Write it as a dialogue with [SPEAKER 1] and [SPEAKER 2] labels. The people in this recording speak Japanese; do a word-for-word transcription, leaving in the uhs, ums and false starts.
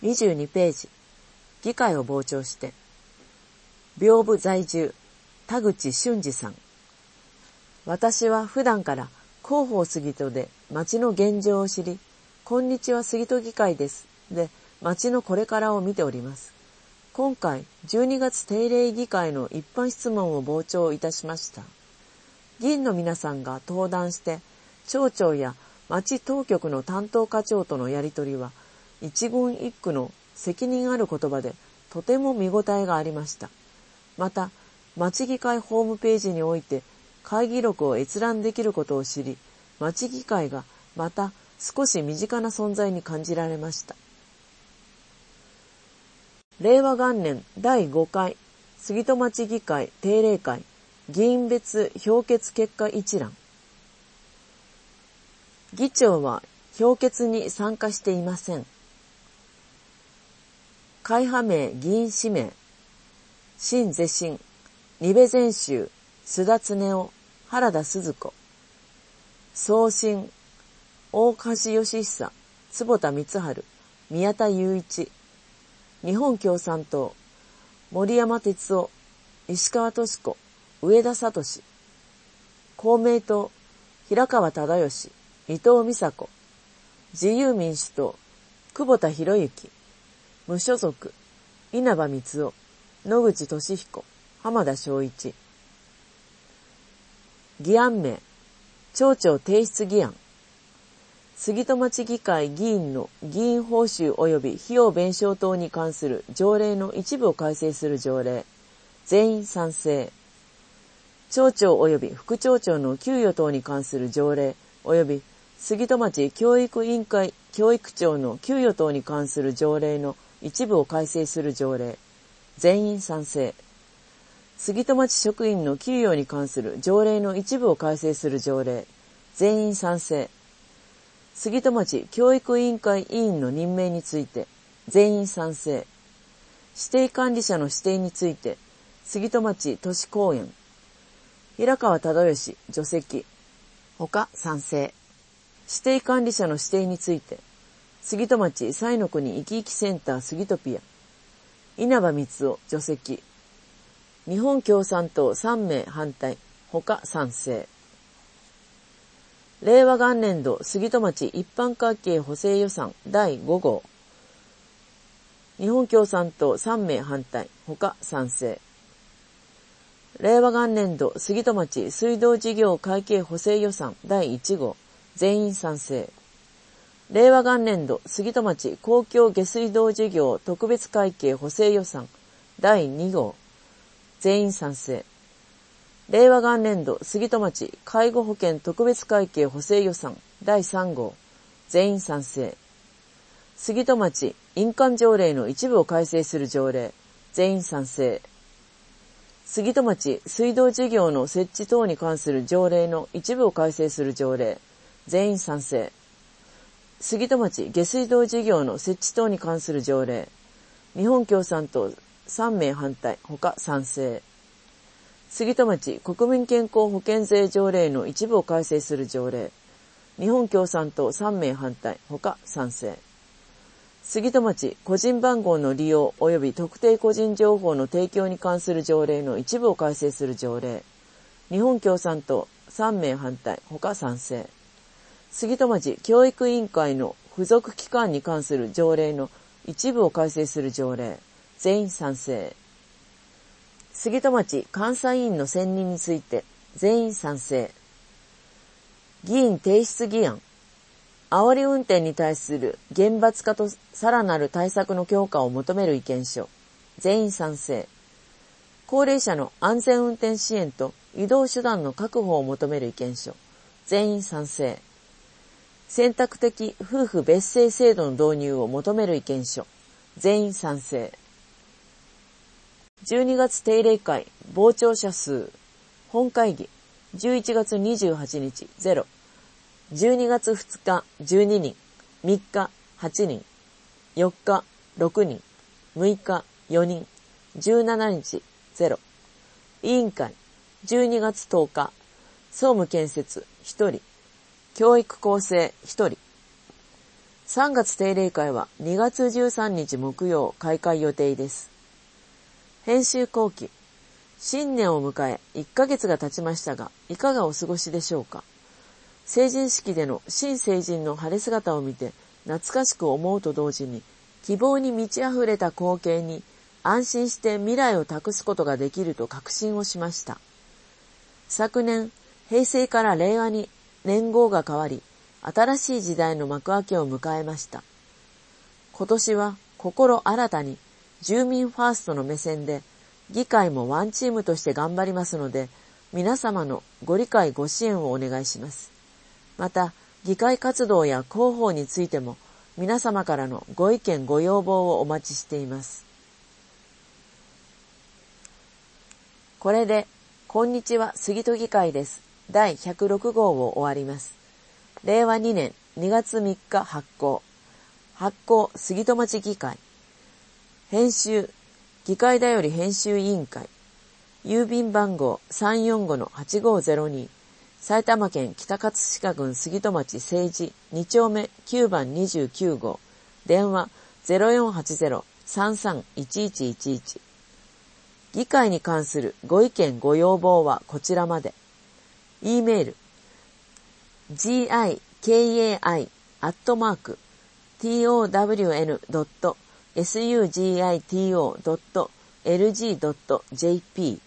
[SPEAKER 1] にじゅうにページ、議会を傍聴して、屏風在住、田口俊二さん。私は普段から広報杉戸で町の現状を知り、こんにちは杉戸議会です。で、町のこれからを見ております。今回、じゅうにがつ定例議会の一般質問を傍聴いたしました。議員の皆さんが登壇して、町長や町当局の担当課長とのやりとりは、一言一句の責任ある言葉で、とても見応えがありました。また、町議会ホームページにおいて、会議録を閲覧できることを知り、町議会がまた少し身近な存在に感じられました。れいわ元年だいごかい杉戸町議会定例会議員別評決結果一覧。議長は評決に参加していません。会派名議員氏名、新是新、二部全集、須田恒夫、原田鈴子、送信、大橋義久、坪田光晴、宮田雄一、日本共産党、森山哲夫、石川敏子、上田聡、公明党、平川忠義、伊藤美佐子、自由民主党、久保田博之、無所属、稲葉光雄、野口俊彦、浜田昭一。議案名、町長提出議案。杉戸町議会議員の議員報酬及び費用弁償等に関する条例の一部を改正する条例。全員賛成。町長及び副町長の給与等に関する条例及び杉戸町教育委員会教育長の給与等に関する条例の一部を改正する条例。全員賛成。杉戸町職員の給与に関する条例の一部を改正する条例。全員賛成。杉戸町教育委員会委員の任命について。全員賛成。指定管理者の指定について。杉戸町都市公園。平川忠義除籍。他賛成。指定管理者の指定について。杉戸町彩の国いきいきセンター杉戸ピア。稲葉光雄除籍。日本共産党さんめい反対、他賛成。れいわ元年度杉戸町一般会計補正予算だいごごう。日本共産党さんめい反対、他賛成。れいわ元年度杉戸町水道事業会計補正予算だいいちごう。全員賛成。れいわ元年度杉戸町公共下水道事業特別会計補正予算だいにごう。全員賛成。れいわ元年度杉戸町介護保険特別会計補正予算だいさんごう。全員賛成。杉戸町印鑑条例の一部を改正する条例。全員賛成。杉戸町水道事業の設置等に関する条例の一部を改正する条例。全員賛成。杉戸町下水道事業の設置等に関する条例。日本共産党さんめい反対、他賛成。杉戸町国民健康保険税条例の一部を改正する条例。日本共産党さんめい反対、他賛成。杉戸町個人番号の利用及び特定個人情報の提供に関する条例の一部を改正する条例。日本共産党さんめい反対、他賛成。杉戸町教育委員会の付属機関に関する条例の一部を改正する条例。全員賛成。杉戸町監査委員の選任について全員賛成。議員提出議案。煽り運転に対する厳罰化とさらなる対策の強化を求める意見書。全員賛成。高齢者の安全運転支援と移動手段の確保を求める意見書。全員賛成。選択的夫婦別姓制度の導入を求める意見書。全員賛成。じゅうにがつ定例会傍聴者数。本会議じゅういちがつにじゅうはちにちゼロ。じゅうにがつふつかじゅうににん。みっかはちにん。よっかろくにん。むいかよにん。じゅうしちにちゼロ。委員会じゅうにがつとおか。総務建設ひとり。教育構成ひとり。 さんがつ定例会はにがつじゅうさんにち木曜開会予定です。編集後期。新年を迎えいっかげつが経ちましたが、いかがお過ごしでしょうか。成人式での新成人の晴れ姿を見て懐かしく思うと同時に、希望に満ち溢れた光景に安心して未来を託すことができると確信をしました。昨年、平成から令和に年号が変わり、新しい時代の幕開けを迎えました。今年は心新たに住民ファーストの目線で、議会もワンチームとして頑張りますので、皆様のご理解ご支援をお願いします。また、議会活動や広報についても、皆様からのご意見ご要望をお待ちしています。これで、こんにちは杉戸議会です。だいひゃくろくごうを終わります。れいわにねんにがつみっか発行。発行杉戸町議会。編集、議会だより編集委員会。郵便番号 さんよんごのはちごーぜろに。埼玉県北葛飾郡杉戸町政治にちょうめきゅうばんにじゅうきゅうごう。電話 ゼロよんはちゼロ さんさんいちいちいちいち。議会に関するご意見ご要望はこちらまで。E メール ギカイ アットマーク トウダブリューエヌ ドット スグト ドット エルジー ドット ジェーピー